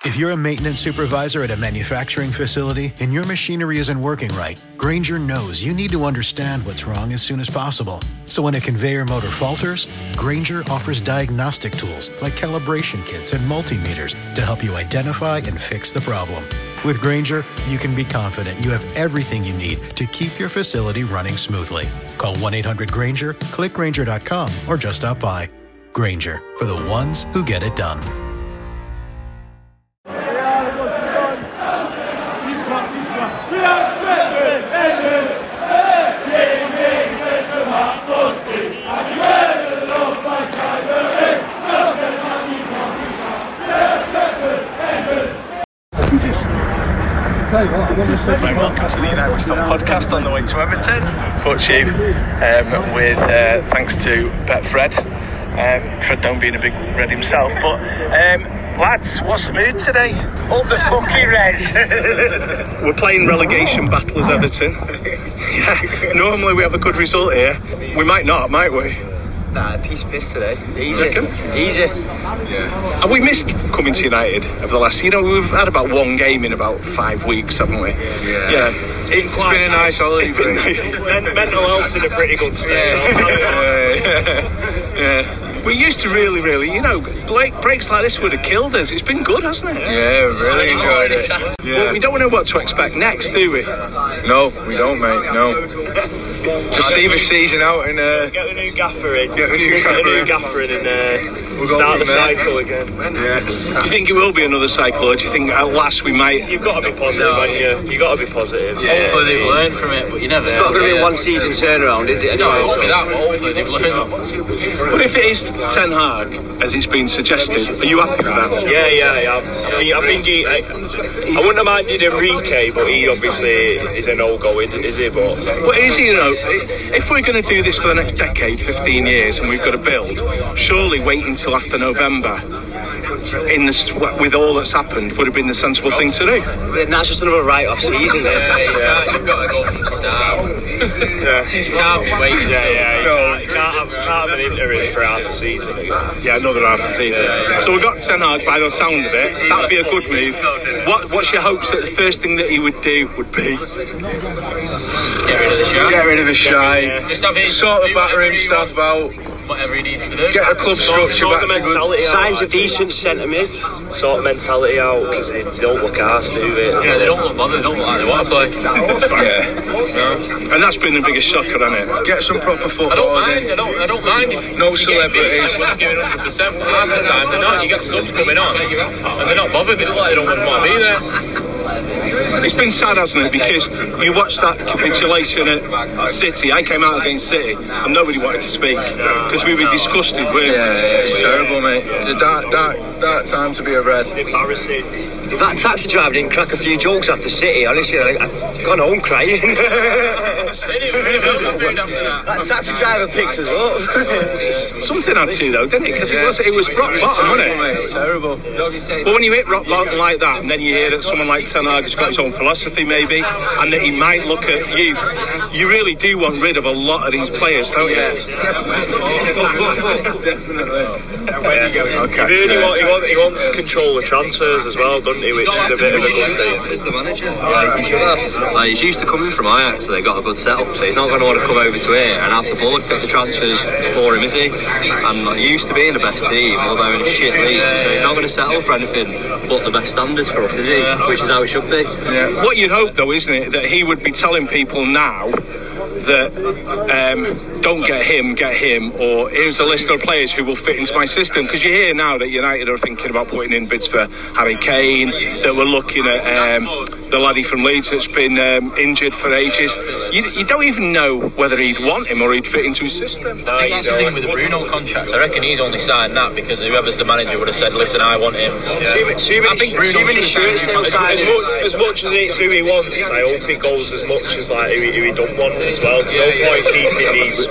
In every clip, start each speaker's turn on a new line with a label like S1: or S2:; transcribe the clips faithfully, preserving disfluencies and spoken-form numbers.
S1: If you're a maintenance supervisor at a manufacturing facility and your machinery isn't working right, Grainger knows you need to understand what's wrong as soon as possible. So when a conveyor motor falters, Grainger offers diagnostic tools like calibration kits and multimeters to help you identify and fix the problem. With Grainger, you can be confident you have everything you need to keep your facility running smoothly. Call one eight hundred Grainger, click Grainger dot com, or just stop by. Grainger, for the ones who get it done.
S2: Right, welcome to the United We Stop podcast on the way to Everton. Coach you um, with uh, thanks to Betfred. Um, Fred don't being a big red himself, but um, lads, what's the mood today?
S3: Up the fucking res.
S2: We're playing relegation battle as Everton. Yeah, normally we have a good result here. We might not, might we?
S3: Nah, piece of piss today. Easy. Easy.
S2: Yeah. Have we missed coming to United over the last... You know, we've had about one game in about five weeks, haven't we?
S3: Yeah.
S2: Yeah.
S3: It's, it's been a nice holiday.
S2: It's been nice.
S3: Men- mental health's in a pretty good state.
S2: Yeah. yeah. yeah. We used to really, really, you know, break, breaks like this would have killed us. It's been good, hasn't it?
S4: Yeah, really enjoyed it.
S2: Yeah. Well, we don't know what to expect next, do we?
S4: No, we don't, mate. No. Just see the season out and uh,
S3: get the new gaffer in.
S4: Get the new
S3: get
S4: gaffer,
S3: the new
S4: in.
S3: gaffer in and uh,
S4: We'll
S3: start the
S4: go from there.
S3: cycle again.
S4: Yeah.
S2: Do you think it will be another cycle, or do you think at last we might?
S3: You've got to be positive,
S5: No.
S3: haven't you? You've got to be positive.
S5: Yeah. Hopefully they've learned from it, but you never
S3: It's
S5: know.
S3: not going to be
S5: yeah.
S3: a one season turnaround, is it?
S5: No,
S3: Anyway,
S5: it won't be
S3: so-
S5: that, but hopefully they've learned.
S2: But if it is Ten Hag, as it's been suggested, are you happy with that?
S3: Yeah, yeah, yeah. I, mean, I think he. I, I wouldn't have minded Enrique, but he obviously is a no-go, is he? But
S2: But is he, you know, if we're going to do this for the next decade, fifteen years, and we've got to build, surely wait until after November, in the, with all that's happened, would have been the sensible thing to do.
S3: then that's just another write-off season.
S5: Yeah, yeah, you've got to go from the start.
S3: Yeah.
S5: You can't be waiting
S3: Yeah,
S5: till-
S3: yeah, you, can't, you can't, have, can't have an interim for half a season.
S2: Yeah, another half a season. So we've got Ten Hag, by the sound of it. That'd be a good move. What, what's your hopes that the first thing that he would do would be?
S5: Get rid of the show.
S4: get rid of the shy,
S3: Yeah.
S5: Just have it,
S4: sort the
S5: do whatever
S4: battering
S5: he
S4: stuff out,
S5: wants, whatever he needs to do.
S4: get the club structure
S3: Sort
S4: back
S3: the
S4: to good.
S3: mentality out. Signs a decent centre mid. Sort of mentality out because they don't look arse, do they?
S5: Yeah, they don't look bothered, they don't look like they want to play.
S4: Yeah.
S5: No.
S2: And that's been the biggest shocker, hasn't it?
S4: Get some proper football.
S5: I don't mind, I don't, I don't mind if
S4: No
S5: you get
S4: celebrities.
S5: beat, everyone's giving one hundred percent, but half the time they're not. You get subs coming on and they're not bothered, they look like they don't want to be there.
S2: It's been sad, hasn't it? Because you watched that capitulation at City. I came out against City and nobody wanted to speak because we were disgusted, weren't we?
S4: Yeah, yeah, it's terrible, mate. It's a dark, dark, dark time to be a red.
S3: Embarrassing. If that taxi driver didn't crack a few jokes after City, honestly, I'd I'd gone home crying. That taxi driver picks us up.
S2: Something had to, though, didn't it? Because it was, it was rock bottom, wasn't it?
S4: Mate, it's terrible.
S2: But when you hit rock bottom like that, and then you hear that someone like Ten Hag has got his own philosophy, maybe, and that he might look at you, you really do want rid of a lot of these players, don't you?
S4: Definitely.
S2: Okay.
S3: He, really want, he, want, he wants control of transfers as well, doesn't he? Which is a bit of a good thing.
S6: As the manager, like he should have. Like he's used to coming from Ajax, so they got a good setup. So he's not going to want to come over to here and have the board pick the transfers for him, is he? And like, he used to be in the best team, although in a shit league. So he's not going to settle for anything but the best standards for us, is he? Which is how it should be.
S2: Yeah. What you'd hope, though, isn't it, that he would be telling people now that um, don't get him, get him, or here's a list of players who will fit into my system. Because you hear now that United are thinking about putting in bids for Harry Kane, that we're looking at um, the laddie from Leeds that's been um, injured for ages. You, you don't even know whether he'd want him or he'd fit into his system.
S5: I think that's the thing with the Bruno contract. I reckon he's only signed that because whoever's the manager would have said, listen, I want him.
S3: Yeah. Too, too many,
S5: I think Bruno
S3: too many
S5: should
S3: shirts
S5: sign him.
S3: outside. As much, as much as it's who he wants, I hope it goes as much as like who he, who he don't want as well. There's no point keeping these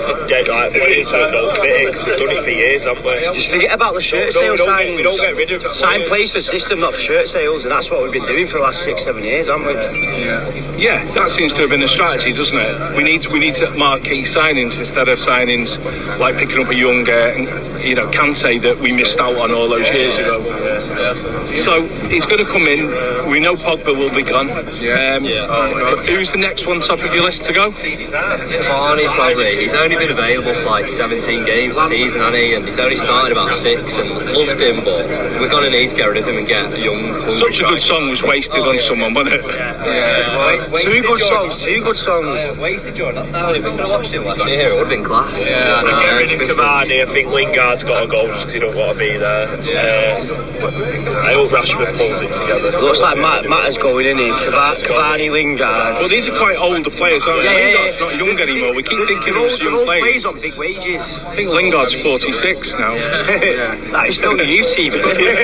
S3: dead like players that don't fit in because we've done it for years, haven't we?
S7: Just forget about the shirt
S3: Don't-
S7: sales
S3: don't
S7: signings.
S3: get- we don't get rid of the
S7: Sign
S3: players.
S7: plays for system, not for shirt sales, and that's what we've been doing for the last six, seven years, haven't we?
S2: Yeah, that seems to have been a strategy, doesn't it? We need to, we need to marquee signings instead of signings like picking up a young, uh, you know, Kante that we missed out on all those years ago. So he's going to come in. We know Pogba will be gone. Um, who's the next one top of your list to go?
S6: Cavani probably. He's only been available for like seventeen games this season, hasn't he? And he's only started about six and loved him, but we're going to need to get rid of him and get a young, hungry
S2: Such a good
S6: striker.
S2: song was wasted on someone, wasn't it?
S6: Yeah.
S7: Two good songs, two good songs.
S6: Uh, wasted Jordan. I don't even could have watched him last year. It would have been class.
S5: Yeah, I know.
S3: Get rid of Cavani. I think Lingard's got to go just because he don't want to be there. Uh, I hope Rashford pulls it together.
S7: Looks like Matt, Matt is going in here. Cava- Cavani, Lingard.
S2: Well, these are quite older players, aren't they?
S7: Yeah, yeah, yeah.
S2: Lingard's not young anymore. We keep thinking
S7: They're
S2: of
S7: all, they're
S2: young
S7: all
S2: players.
S7: players on big wages.
S2: I think Lingard's forty-six now.
S7: That is still the youth team.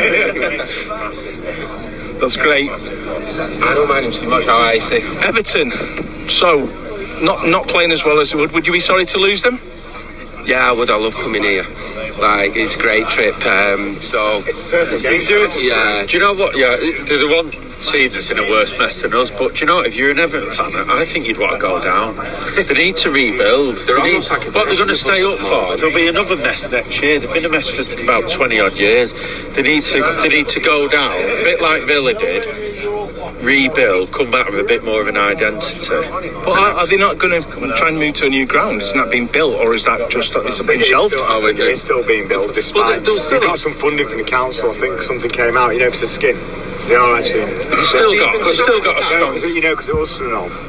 S2: That's great.
S5: I don't mind him too much, how I see.
S2: Everton. So, not not playing as well as they would. Would you be sorry to lose them?
S5: Yeah, I would. I love coming here. Like, it's a great trip. Um, so,
S3: Perfect game. Do it.
S5: yeah.
S8: Do you know what? Yeah, there's one team that's in a worse mess than us. But do you know, if you're an Everton fan, I think you'd want to go down. They need to rebuild.
S5: They're
S8: They need,
S5: almost like a
S8: what they're going to
S5: version
S8: stay
S5: of
S8: up
S5: us.
S8: for? There'll be another mess next year. They've been a mess for about twenty odd years. They need to. They need to go down a bit like Villa did. Rebuild, come back with a bit more of an identity.
S2: But are, are they not going to try and move to a new ground? Isn't that being built, or is that just is it being shelved?
S4: Still, I think it's still being built despite
S8: Well, they-
S4: they got some funding from the council. I think something came out, you know, because of skin. They are actually
S8: They've still got, they've still got a strong.
S4: you know, because it was Arsenal.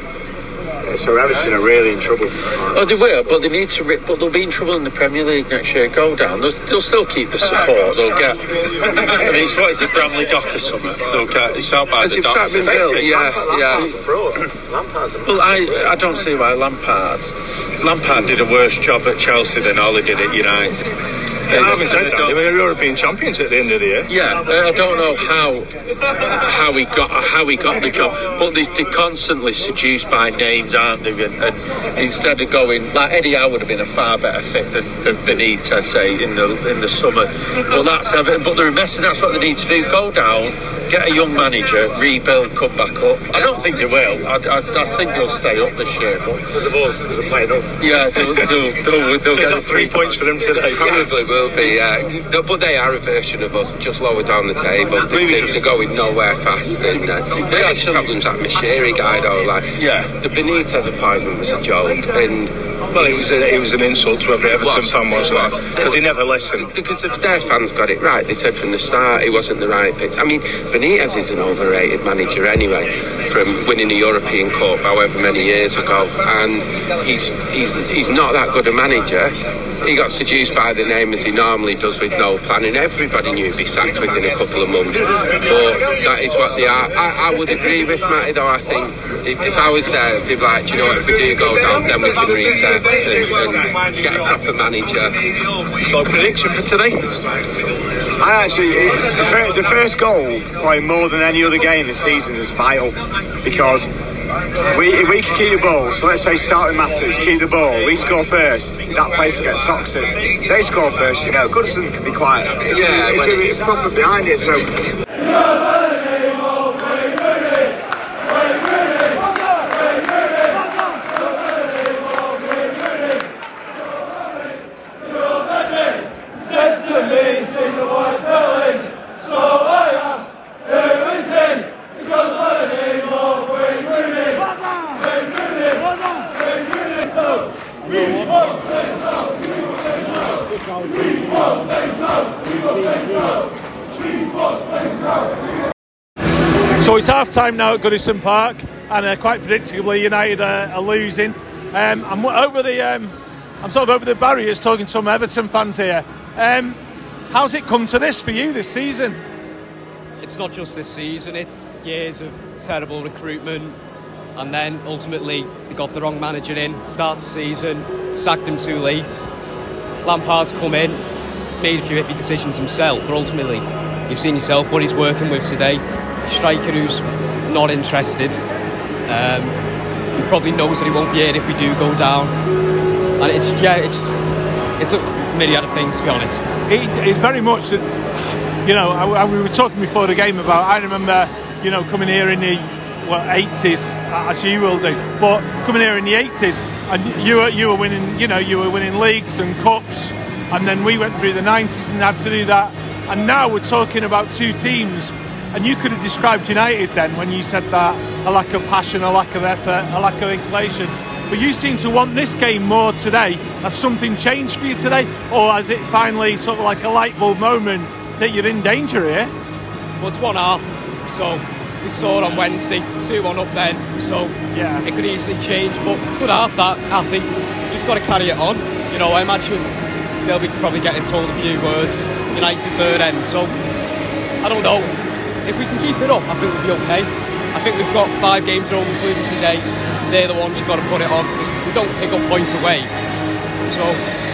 S4: So Everton are really in trouble.
S8: Oh, they will, but they need to. Re- but they'll be in trouble in the Premier League next year. Go down. They'll, they'll still keep the support. They'll get. I mean, it's what is it, Bramley Dock or something? They'll get. It's out by
S5: Has
S8: the
S5: it
S8: docks.
S5: been built? Yeah, yeah.
S4: Lampard's a fraud. Lampard's a fraud.
S8: Well, I I don't see why Lampard. Lampard did a worse job at Chelsea than Ole did at United.
S2: I haven't said that. They were European champions at the end of the year.
S8: Yeah, uh, I don't know how how he got how he got the job, but they, they're constantly seduced by names, aren't they? And, and instead of going like Eddie Howe would have been a far better fit than, than Benitez, say in the in the summer. But that's Everton. But they're a mess, and that's what they need to do: go down, get a young manager, rebuild, come back up. I don't think they will. I, I, I think they'll stay up this year. But
S3: Because of us, because of playing us.
S8: yeah, they'll they'll, they'll, they'll
S2: So
S8: get
S2: it's three points for them today.
S5: Probably will be, yeah. No, but they are a version of us, just lower down the table. They, they, they're going nowhere fast. And uh, the actual problems like Mashiri guy, though, like
S8: Yeah.
S5: the Benitez appointment was a joke, and
S2: Well, it was a, it was an insult to every Everton
S5: was.
S2: fan, wasn't
S5: It was.
S2: it? Because he never listened.
S5: because if their fans got it right, they said from the start he wasn't the right fit. I mean, Benitez is an overrated manager anyway, from winning the European Cup however many years ago, and he's he's he's not that good a manager. He got seduced by the name as he normally does with no planning. Everybody knew he'd be sacked within a couple of months, but that is what they are. I, I would agree with Matty, though. I think if, if I was there, they'd be like, do you know what, if we do go down, then we can reset and, and get a proper manager.
S2: So, prediction for today?
S4: I actually, it, the, fir- the first goal, playing more than any other game this season, is vital because we, if we can keep the ball, so let's say starting matters, keep the ball, we score first, that place will get toxic. If they score first, you know, Goodison can be quiet.
S5: Yeah,
S4: it,
S5: when
S4: it,
S5: it's-
S4: it's proper behind it, so.
S9: So it's half time now at Goodison Park, and uh, quite predictably United uh, are losing. Um, I'm over the, um, I'm sort of over the barriers talking to some Everton fans here. Um, how's it come to this for you this season?
S10: It's not just this season, it's years of terrible recruitment, and then ultimately they got the wrong manager in, start the season, sacked him too late. Lampard's come in, made a few iffy decisions himself, but ultimately you've seen yourself what he's working with today. A striker who's not interested. Um, he probably knows that he won't be here if we do go down. and it's yeah, it's it's a myriad of things, to be honest.
S9: It, it's very much that, you know, I, I, we were talking before the game about, I remember, you know, coming here in the well, eighties, as you will do, but coming here in the eighties, and you were you were winning, you know, you were winning leagues and cups, and then we went through the nineties and had to do that, and now we're talking about two teams, and you could have described United then when you said that, a lack of passion, a lack of effort, a lack of inclination. But you seem to want this game more today. Has something changed for you today? Or has it finally sort of like a light bulb moment that you're in danger here?
S10: Well, it's one half, so we saw it on Wednesday, two one up then, so yeah, it could easily change, but good half that, happy. Just got to carry it on. You know, I imagine they'll be probably getting told a few words, United third end, so I don't know. If we can keep it up, I think we'll be okay. I think we've got five games at home, including today. They're the ones you've got to put it on, because we don't pick up points away. So,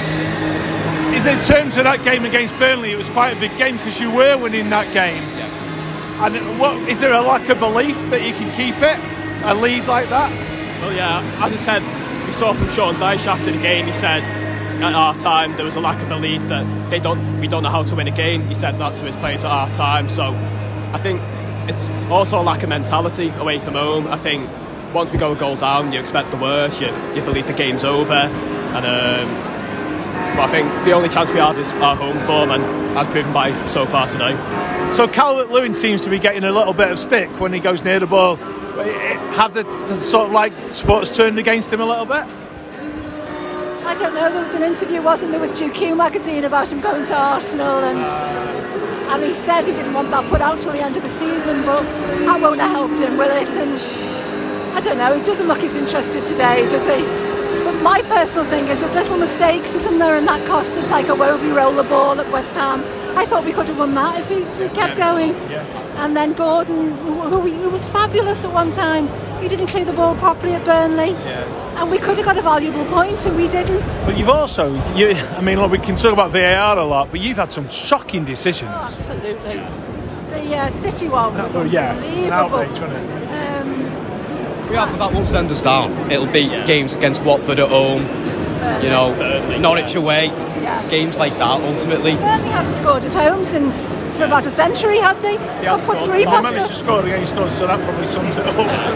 S9: in terms of that game against Burnley, it was quite a big game because you were winning that game.
S10: Yeah.
S9: And what is there a lack of belief that you can keep it, a lead like that?
S11: Well, yeah, as I said, we saw from Sean Dyche after the game. He said at our time there was a lack of belief that they don't, we don't know how to win a game. He said that to his players at our time. So, I think it's also a lack of mentality away from home. I think once we go a goal down, you expect the worst. You, you believe the game's over, and um, but I think the only chance we have is our home form, and as proven by so far today.
S9: So Calvert-Lewin seems to be getting a little bit of stick when he goes near the ball. Have the sort of like supporters turned against him a little bit?
S12: I don't know. There was an interview, wasn't there, with G Q magazine about him going to Arsenal, and and he says he didn't want that put out till the end of the season, but that won't have helped him, will it? And I don't know, he doesn't look as interested today, does he? But my personal thing is there's little mistakes, isn't there? And that costs us, like a Wobie roller ball at West Ham. I thought we could have won that if we, we kept going. And then Gordon, who, who, who was fabulous at one time, he didn't clear the ball properly at Burnley. Yeah. And we could have got a valuable point, and we didn't.
S9: But you've also, you, I mean, look, we can talk about V A R a lot, but you've had some shocking decisions.
S12: Oh, absolutely. The uh, City one was
S9: oh, yeah,
S12: unbelievable.
S9: It's an outrage, wasn't it?
S10: Yeah, but that won't send us down. It'll be yeah. games against Watford at home, uh, you know, Burnley, Norwich yeah. away, yeah. games like that, ultimately.
S12: Burnley haven't scored at home since for about a century, had they? Got put three past us.
S9: They managed to score against us, so that probably sums it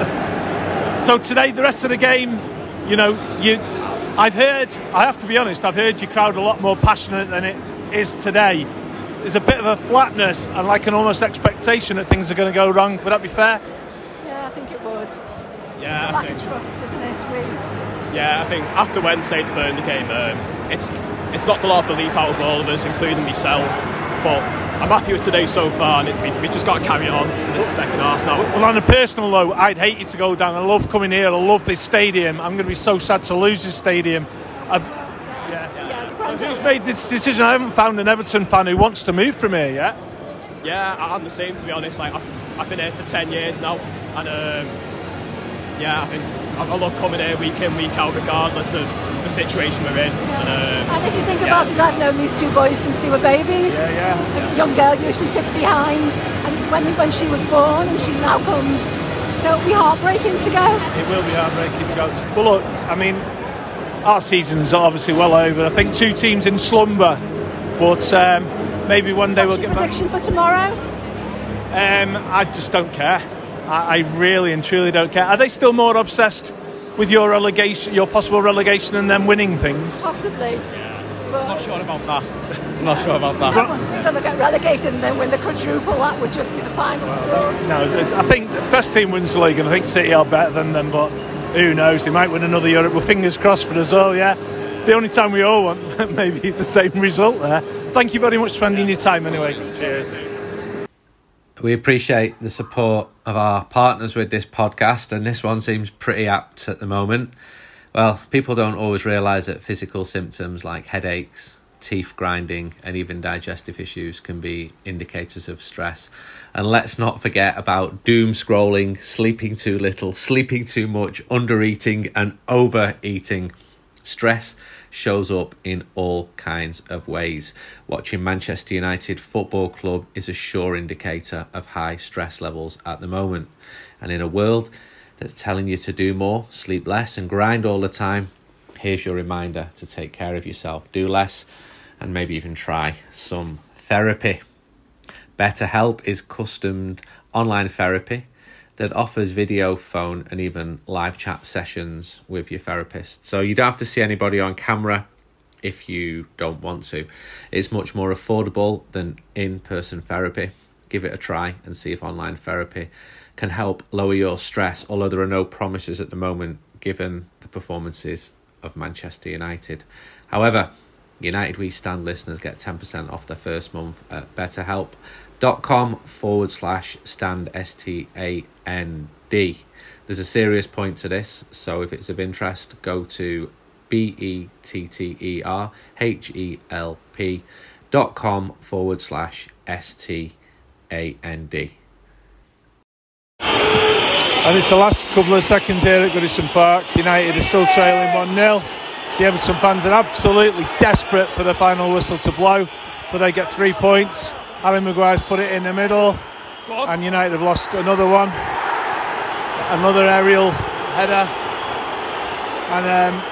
S9: up. So today, the rest of the game, you know, you, I've heard, I have to be honest, I've heard your crowd a lot more passionate than it is today. There's a bit of a flatness and like an almost expectation that things are going to go wrong. Would that be fair?
S12: Yeah, I think it would.
S11: Yeah,
S12: it's a
S11: I
S12: lack
S11: think,
S12: of trust, isn't it, really?
S11: Yeah, I think after Wednesday, the Burnley game, um, it's it's knocked a lot of belief out of all of us, including myself. But I'm happy with today so far, and it, we, we just got to carry on for the second half now.
S9: Well, on a personal note, I'd hate you to go down. I love coming here. I love this stadium. I'm going to be so sad to lose this stadium. I've, yeah.
S12: yeah
S9: so who's made this decision? I haven't found an Everton fan who wants to move from here yet.
S11: Yeah, I'm the same, to be honest. Like I've, I've been here for ten years now, and. Um, Yeah, I think I love coming here week in, week out, regardless of the situation we're in.
S12: Yeah. And, uh, and if you think yeah. about it, I've known these two boys since they were babies.
S9: Yeah, yeah.
S12: A young girl usually sits behind, and when when she was born, and she now comes. So it'll be heartbreaking to go.
S9: It will be heartbreaking to go. Well, look, I mean, our season's obviously well over. I think two teams in slumber, but um, maybe one day
S12: What's
S9: we'll
S12: your
S9: get
S12: prediction
S9: back.
S12: for tomorrow?
S9: Um, I just don't care. I really and truly don't care. Are they still more obsessed with your relegation, your possible relegation, and them winning things?
S12: Possibly.
S10: Yeah. I'm not sure about that. I'm not sure about that.
S12: If they get relegated and then win the quadruple, that would just be the final straw.
S9: No, I think the best team wins the league, and I think City are better than them, but who knows? They might win another Europe. Well, fingers crossed for us all, yeah. It's the only time we all want maybe the same result there. Thank you very much for spending your time anyway. Cheers.
S13: We appreciate the support of our partners with this podcast, and this one seems pretty apt at the moment. Well, people don't always realise that physical symptoms like headaches, teeth grinding, and even digestive issues can be indicators of stress. And let's not forget about doom scrolling, sleeping too little, sleeping too much, undereating and overeating. Stress shows up in all kinds of ways. Watching Manchester United Football Club is a sure indicator of high stress levels at the moment. And in a world that's telling you to do more, sleep less and grind all the time, here's your reminder to take care of yourself, do less, and maybe even try some therapy. BetterHelp is customed online therapy that offers video, phone, and even live chat sessions with your therapist. So you don't have to see anybody on camera if you don't want to. It's much more affordable than in-person therapy. Give it a try and see if online therapy can help lower your stress, although there are no promises at the moment given the performances of Manchester United. However, United We Stand listeners get ten percent off their first month at betterhelp.com forward slash stand, S T A N D. There's a serious point to this, so if it's of interest, go to B-E-T-T-E-R-H-E-L-P dot com forward slash S-T-A-N-D.
S9: And it's the last couple of seconds here at Goodison Park. United are still trailing one nil. The Everton fans are absolutely desperate for the final whistle to blow, so they get three points. Harry Maguire's put it in the middle, and United have lost another one. Another aerial header. And um,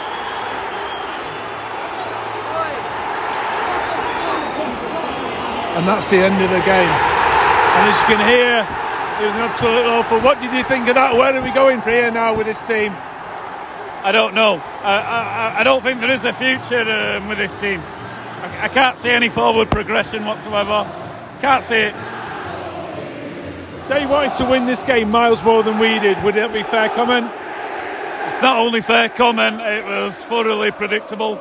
S9: and that's the end of the game. And as you can hear, it was an absolute awful. What did you think of that? Where are we going for here now with this team?
S14: I don't know. I, I, I don't think there is a future um, with this team. I, I can't see any forward progression whatsoever. Can't see it.
S9: They wanted to win this game miles more than we did. Would that be fair comment?
S14: It's not only fair comment, it was thoroughly predictable.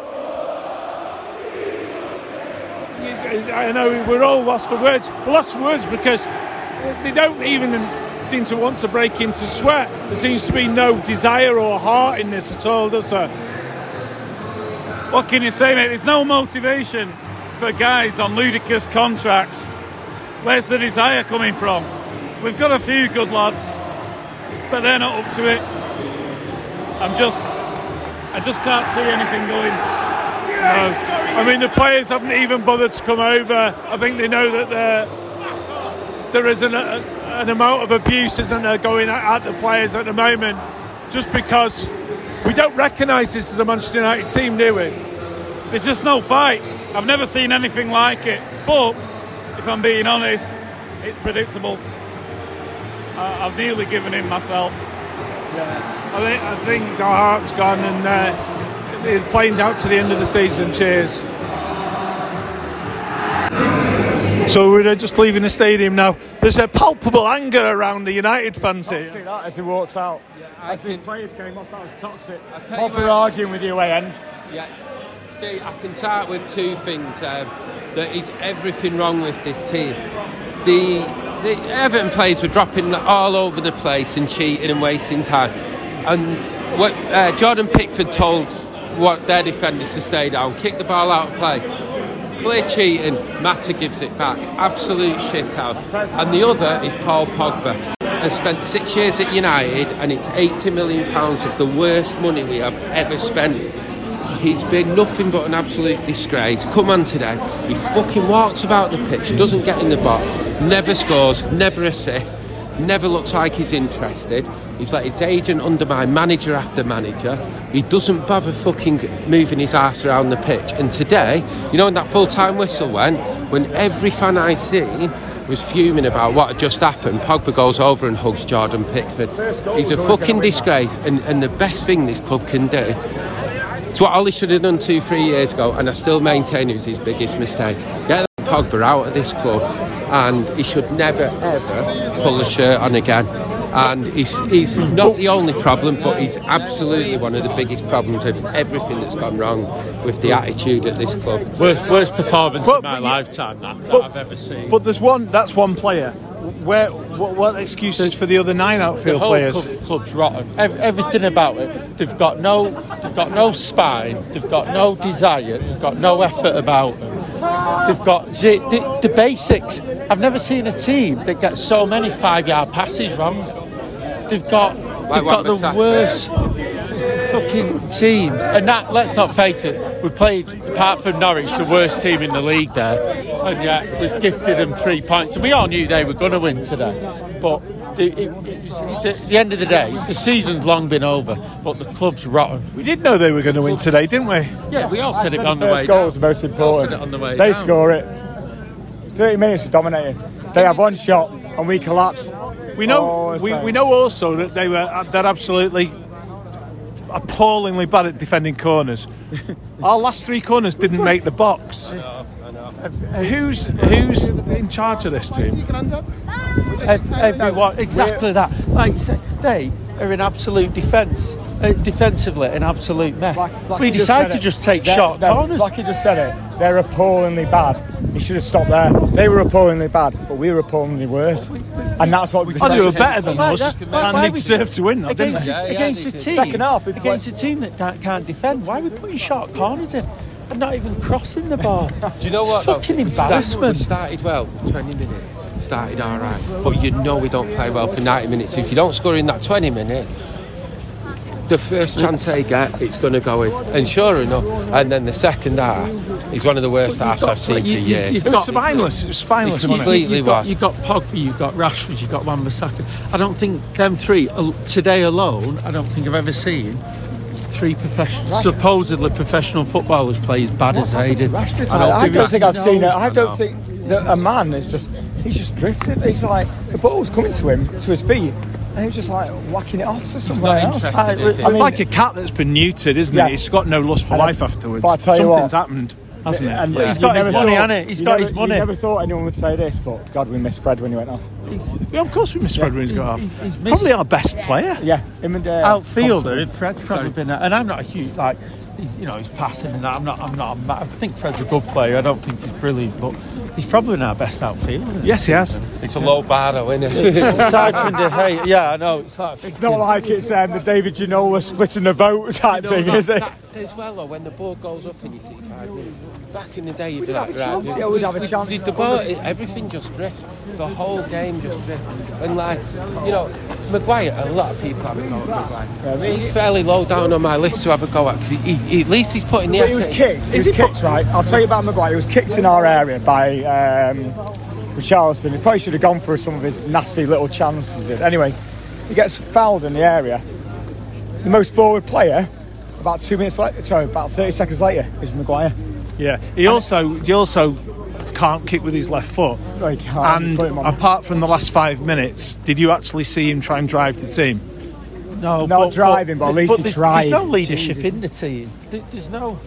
S9: I know we're all lost for words. We're lost for words because they don't even seem to want to break into sweat. There seems to be no desire or heart in this at all, does there?
S14: What can you say, mate? There's no motivation for guys on ludicrous contracts. Where's the desire coming from? We've got a few good lads, but they're not up to it. I'm just, I just can't see anything going.
S9: No. I mean, the players haven't even bothered to come over. I think they know that there is an, a, an amount of abuse, isn't there, going at, at the players at the moment, just because we don't recognise this as a Manchester United team, do we?
S14: There's just no fight. I've never seen anything like it. But, if I'm being honest, it's predictable. I, I've nearly given in myself.
S9: Yeah. I think, I think our heart's gone, and uh, it's playing out to the end of the season. Cheers. So we're just leaving the stadium now. There's a palpable anger around the United fans here.
S4: See that as he walked out.
S15: Yeah,
S4: as
S15: think,
S4: the players came off, that was toxic.
S15: Bob
S4: were arguing with you, A N.
S15: Yeah, Steve, I can start with two things. Um, that is everything wrong with this team. The, the Everton players were dropping all over the place and cheating and wasting time. And what uh, Jordan Pickford told what their defender to stay down, kick the ball out of play. Clear cheating, Mata gives it back. Absolute shithouse. And the other is Paul Pogba. Has spent six years at United, and it's eighty million pounds of the worst money we have ever spent. He's been nothing but an absolute disgrace. Come on today, he fucking walks about the pitch, doesn't get in the box, never scores, never assists, never looks like he's interested. He's like his agent undermine manager after manager. He doesn't bother fucking moving his arse around the pitch. And today, you know when that full-time whistle went, when every fan I seen was fuming about what had just happened, Pogba goes over and hugs Jordan Pickford. He's a fucking disgrace, and, and the best thing this club can do, it's what Ollie should have done two, three years ago, and I still maintain it was his biggest mistake. Get Pogba out of this club, and he should never, ever pull the shirt on again. And he's, he's not the only problem, but he's absolutely one of the biggest problems with everything that's gone wrong with the attitude at this club.
S16: Worst, worst performance
S9: but,
S16: in my
S9: but,
S16: lifetime that, that
S9: but,
S16: I've ever seen.
S9: But there's one, that's one player. Where, what, what excuses for the other nine outfield
S16: the whole
S9: players?
S16: Club, club's rotten. Every, everything about it. They've got no, they've got no spine. They've got no desire. They've got no effort about them. They've got the, the, the basics. I've never seen a team that gets so many five-yard passes wrong. They've got, they've got the worst fucking teams, and that, let's not face it, we played, apart from Norwich, the worst team in the league there, and yet we've gifted them three points, and we all knew they were going to win today. But the, it, it was, at the end of the day, the season's long been over, but the club's rotten.
S9: We did know they were going to win today, didn't we?
S16: Yeah, we all said it on the way
S4: down. First goal
S16: down.
S4: was the most important.
S16: Said it on the way
S4: they
S16: down.
S4: score it. thirty minutes of dominating. They have one shot and we collapse.
S9: We know.
S4: Oh,
S9: we,
S4: like...
S9: we know also that they were they're absolutely appallingly bad at defending corners. Our last three corners didn't make the box.
S3: I know, I know.
S9: Who's who's in charge of this team?
S16: Ev- Everyone, exactly that. Like you said, they are in absolute defence, uh, defensively, an absolute mess.
S4: Like, like
S16: we decided to just take short
S4: they're,
S16: corners.
S4: Like you just said it, they're appallingly bad. You should have stopped there. They were appallingly bad, but we were appallingly worse. And that's what we
S9: Oh, they were better than
S16: Like
S9: us,
S16: that. Why-
S9: and
S16: why
S9: they
S16: we-
S9: deserved to win, though, didn't
S16: against,
S9: they?
S16: a- against a team,
S4: Second half, we
S16: against a team that can't, can't defend. Why are we putting short corners in and not even crossing the ball?
S15: Do you know what?
S16: Fucking
S15: though? We start-
S16: embarrassment.
S15: We started well, twenty minutes. Started all right, but you know we don't play well for ninety minutes. If you don't score in that twenty minutes, the first chance they get, it's going to go in. And sure enough, and then the second half is one of the worst halves I've seen
S16: you-
S15: for
S16: you-
S15: years.
S16: you've
S9: It was
S16: got-
S9: spineless. It was spineless.
S15: It
S9: wasn't it?
S15: completely
S16: you've got,
S15: was.
S16: you've got Pogba, you've got Rashford, you've got Wan-Bissaka. I don't think them three al- today alone. I don't think I've ever seen three professional, supposedly professional footballers play as bad as they did.
S4: I, I don't think I've seen it. I don't think that a man is just. He's just drifted. He's like the ball was coming to him to his feet, and he was just like whacking it off to somewhere else.
S15: interested,
S4: I,
S15: is he?
S4: I mean,
S9: It's like a cat that's been neutered, isn't
S4: Yeah.
S9: it? It's got no lust for
S4: And I-
S9: life afterwards.
S4: but I tell you
S9: Something's
S4: what,
S9: happened, hasn't it?
S4: and
S16: Well, he's
S4: you
S16: got his
S4: never
S16: money,
S4: thought-
S16: hasn't he? He's
S4: you
S16: got
S4: never-
S16: his money.
S4: You never thought anyone would say this, but God, we missed Fred when he went off.
S9: Yeah, of course we missed Fred when he's got off.
S16: he's
S9: He's
S16: missed-
S9: probably our best player.
S4: Yeah, him and uh,
S16: Outfielder, Fred's probably been, and I'm not a huge like, he's, you know, he's passing and that. I'm not, I'm not. I'm not I think Fred's a good player. I don't think he's brilliant, but he's probably been our best outfielder.
S9: Yes, he has.
S15: It's a low bar, though, isn't it?
S16: Aside from the hey, yeah, I know. It's, like,
S4: It's not like it's um, the David Ginola splitting the vote type
S15: No,
S4: thing,
S15: no,
S4: is it?
S15: that- As well, though, when the ball goes up and you see five minutes, back in the day, you'd be
S4: We'd
S15: like,
S4: have a
S15: right,
S4: chance,
S15: we-
S4: yeah, we'd have a
S15: we-
S4: chance.
S15: The, the ball, it- everything just drifts. The whole game just drifts. And, like, you know, Maguire, a lot of people have a go at Maguire.
S4: Yeah, I mean-
S15: he's fairly low down on my list to have a go at, because he, he, at least he's putting the
S4: But
S15: effort
S4: he was
S15: in.
S4: kicked. He was kicked, right? I'll tell you about Maguire. He was kicked in our area by um, Richarlison. He probably should have gone for some of his nasty little chances he did. Anyway, he gets fouled in the area. The most forward player, about two minutes later, sorry, about thirty seconds later, is Maguire.
S9: Yeah. He also he also can't kick with his left foot.
S4: No, he can't.
S9: And
S4: Put him on.
S9: apart from the last five minutes, did you actually see him try and drive the team?
S16: no,
S4: Not driving, but at least he
S16: there's,
S4: tried.
S16: There's no leadership
S4: Jesus.
S16: in the team. There- There's no.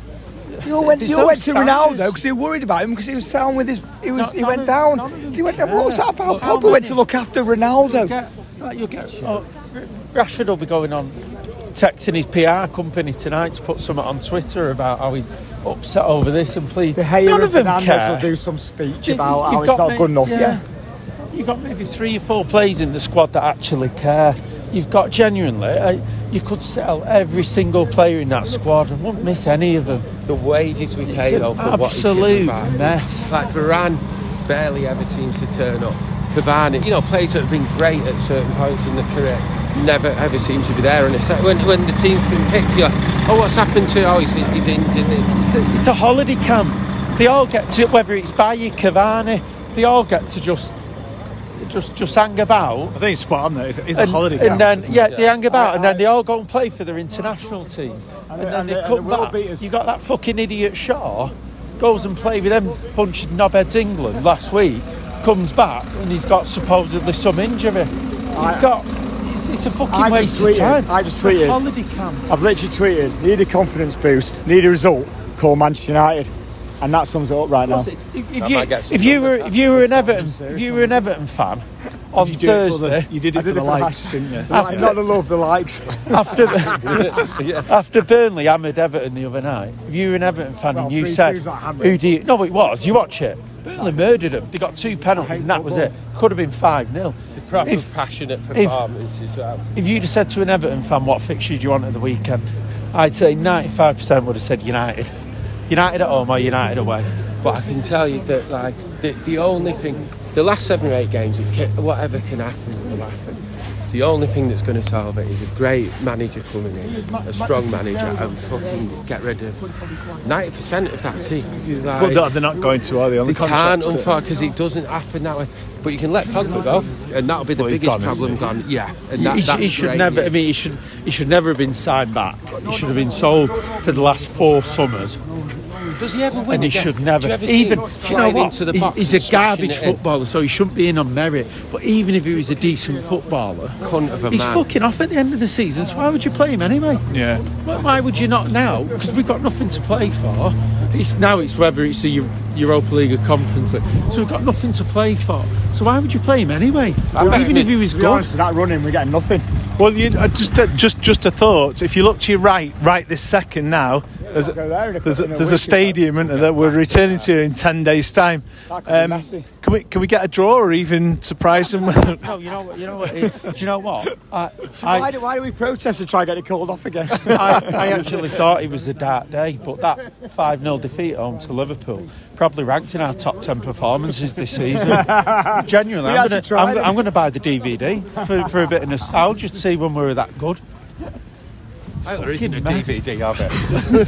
S4: You all went,
S16: There's
S4: you all
S16: no
S4: went to
S16: standards.
S4: Ronaldo because he was worried about him because he was down with his. He was.
S16: No,
S4: he
S16: none
S4: went
S16: of-
S4: down.
S16: none of them
S4: He went down.
S16: care.
S4: What was that about?
S16: Look, how
S4: Pogba went
S16: many-
S4: to look after
S16: You'll
S4: Ronaldo.
S16: get, like, you'll get, oh, Rashford will be going on texting his P R company tonight to put something on Twitter about how he's upset over this and please.
S4: The Hayer
S16: None
S4: and
S16: of them
S4: Fernandes
S16: care.
S4: will do some speech
S16: You-
S4: about
S16: you've
S4: how it's
S16: got
S4: not
S16: ma-
S4: good enough. Yeah.
S16: You've got maybe three or four players in the squad that actually care. You've got genuinely, uh, you could sell every single player in that squad and won't miss any of them.
S15: The wages we pay,
S16: It's
S15: though,
S16: an
S15: for what he's
S16: absolute
S15: given back.
S16: mess.
S15: Like Varane barely ever seems to turn up. Cavani, you know, players that have been great at certain points in their career, never ever seem to be there. And it's like when, when the team's been picked, you're like, oh, what's happened to? Oh, he's, he's injured.
S16: It's a, it's a holiday camp. They all get to, whether it's Bayer, Cavani, they all get to just just just hang about.
S9: I think it's spot on. There. It's a
S16: and,
S9: holiday
S16: and
S9: camp,
S16: then
S9: isn't
S16: yeah,
S9: it?
S16: they hang about,
S4: I-
S16: and then
S4: I-
S16: they all go and play for their international team, and,
S4: And
S16: then
S4: and
S16: they
S4: the-
S16: come
S4: and the world
S16: back.
S4: beaters-
S16: You got that fucking idiot Shaw goes and play with them bunch of knobheads England last week. Comes back and he's got supposedly some injury. You've
S4: I-
S16: got it's, it's a fucking
S4: I
S16: waste
S4: just
S16: of
S4: tweeted.
S16: time.
S4: I just
S16: It's a
S4: tweeted.
S16: holiday camp.
S4: I've literally tweeted. Need a confidence boost. Need a result. Call Manchester United, and that sums it up right now.
S16: If, if
S15: That
S16: you
S15: might get some
S16: if you
S15: numbers,
S16: were
S15: that.
S16: if you were an Everton
S4: serious,
S16: if you were an Everton fan on
S9: You did it for the-
S16: Thursday
S9: You did it
S4: I
S9: for
S4: did
S9: the
S4: it for
S9: likes,
S4: the
S9: didn't you?
S4: After, not the love, the likes.
S16: after after Burnley hammered Everton the other night, if you were an Everton fan
S4: Well,
S16: and you
S4: three
S16: said,
S4: twos, not hammered.
S16: "Who do you?" No, it was. You watch it. Burnley murdered them. They got two penalties, and that was it. Could have been five nil.
S15: Proper
S16: If,
S15: passionate
S16: if-
S15: performance as well.
S16: if you'd have said to an Everton fan, "What fixture do you want at the weekend?" I'd say ninety-five percent would have said United. United at home or United away.
S15: But I can tell you that, like, the, the only thing the last seven or eight games, it can, whatever can happen will happen. The only thing that's going to solve it is a great manager coming in, a strong manager, and fucking get rid of ninety percent of that team. Like,
S9: well, they're not going to, are they? On
S15: they
S9: the can't,
S15: unfortunately, because it doesn't happen that way. But you can let Pogba go, and that'll be the well, biggest gone, problem gone. Yeah, and that,
S16: he,
S15: that's
S16: he should
S15: great,
S16: never.
S15: yeah.
S16: I mean, he should. He should never have been signed back. He should have been sold for the last four summers.
S15: Does he ever win?
S16: And he
S15: again?
S16: should never.
S15: You
S16: even you know what?
S15: Into the box
S16: he, he's a garbage footballer, so he shouldn't be in on merit. But even if he was a decent footballer,
S15: Cunt of a
S16: he's
S15: man.
S16: fucking off at the end of the season. So why would you play him anyway?
S9: Yeah.
S16: Why, why would you not now? Because we've got nothing to play for. It's now. It's whether it's the Europa League or Conference League. So we've got nothing to play for. So why would you play him anyway? Well, even if he was good,
S4: honest, with that running, we're getting nothing.
S9: Well, you, uh, just uh, just just a thought. If you look to your right, right this second now, there's a, there's a, there's a stadium isn't there, that we're returning to in ten days' time. Um, can we can we get a draw or even surprise them? With
S16: no, you know what? You know what? It, do you know what? I,
S4: I, why, do, why do we protest and try to get it called off again?
S16: I, I actually thought it was a dark day, but that five nil defeat home to Liverpool probably ranked in our top ten performances this season. Genuinely, I'm going to I'm, I'm going to buy the D V D for, for a bit of nostalgia to see when we were that good.
S15: Oh, there isn't a D V D of it.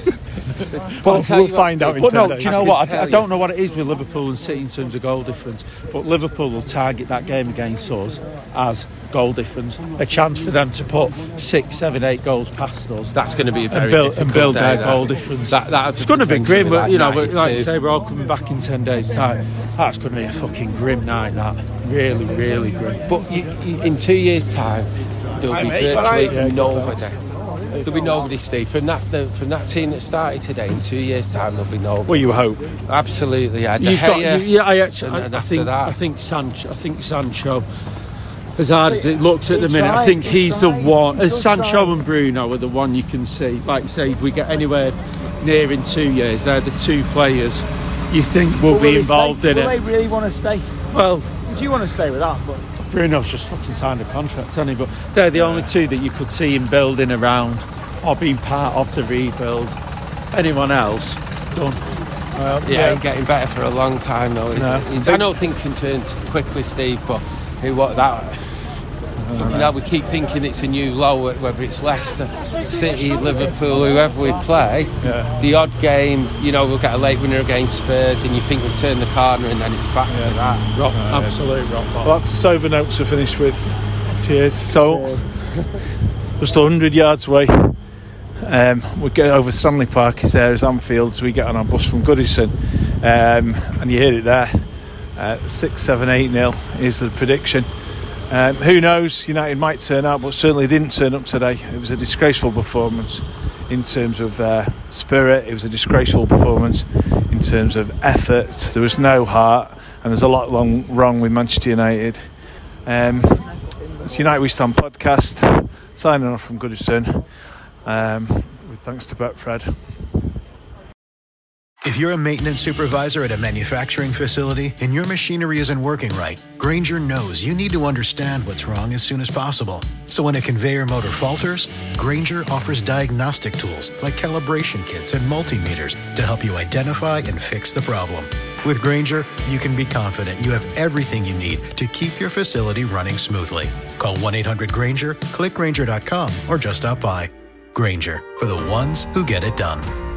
S9: But we'll find out in
S16: But no,
S9: days.
S16: do you know what? I, I don't know what it is with Liverpool and City in terms of goal difference, but Liverpool will target that game against us as goal difference, a chance for them to put six, seven, eight goals past us.
S15: That's going to be a very
S16: and build,
S15: difficult
S16: and build
S15: day,
S16: their
S15: that.
S16: goal difference.
S15: That, that
S16: it's going to be grim, but you know,
S15: like,
S16: like you say, we're all coming back in ten days' time. That's going to be a fucking grim night. That really, really grim.
S15: But you, you, in two years' time, there'll be virtually yeah, nobody. There'll be nobody, Steve. From that the, from that team that started today, in two years' time, there'll be nobody.
S9: Well, you hope.
S15: Absolutely, yeah.
S16: You've got,
S15: Gea,
S16: you, yeah, I actually,
S15: and,
S16: I,
S15: and
S16: I think,
S15: that.
S16: I think Sancho, I think Sancho. As hard as it looks at the minute, I think he's the one. As Sancho and Bruno are the one you can see. Like you say, if we get anywhere near in two years, they're the two players you think will, will be involved in
S4: will
S16: it.
S4: Will they really want to stay?
S16: Well,
S4: do you want to stay with us? But
S16: Bruno's just fucking signed a contract, hasn't he? But they're the yeah. only two that you could see him building around or being part of the rebuild. Anyone else, done.
S15: Well, yeah, yeah, getting better for a long time though. No. It? I don't think can turn quickly, Steve. But who what that? You know, we keep thinking it's a new low, whether it's Leicester, City, Liverpool, whoever we play.
S9: Yeah.
S15: The odd game, you know, we'll get a late winner against Spurs, and you think we've turned the corner, and then it's back yeah. to that.
S16: Rock, uh, absolute rock bottom.
S9: Well, that's a sober note to finish with. Cheers. So, Cheers. Just one hundred yards away. Um, we get over Stanley Park. Is there as Anfield? So we get on our bus from Goodison, um, and you hear it there. Uh, six, seven, eight nil is the prediction. Um, who knows? United might turn out, but certainly didn't turn up today. It was a disgraceful performance in terms of uh, spirit. It was a disgraceful performance in terms of effort. There was no heart, and there's a lot long, wrong with Manchester United. Um, it's United We Stand podcast, signing off from Goodison. Um, with thanks to Betfred.
S1: If you're a maintenance supervisor at a manufacturing facility and your machinery isn't working right, Grainger knows you need to understand what's wrong as soon as possible. So when a conveyor motor falters, Grainger offers diagnostic tools like calibration kits and multimeters to help you identify and fix the problem. With Grainger, you can be confident you have everything you need to keep your facility running smoothly. Call one eight hundred Grainger, click Grainger dot com, or just stop by. Grainger, for the ones who get it done.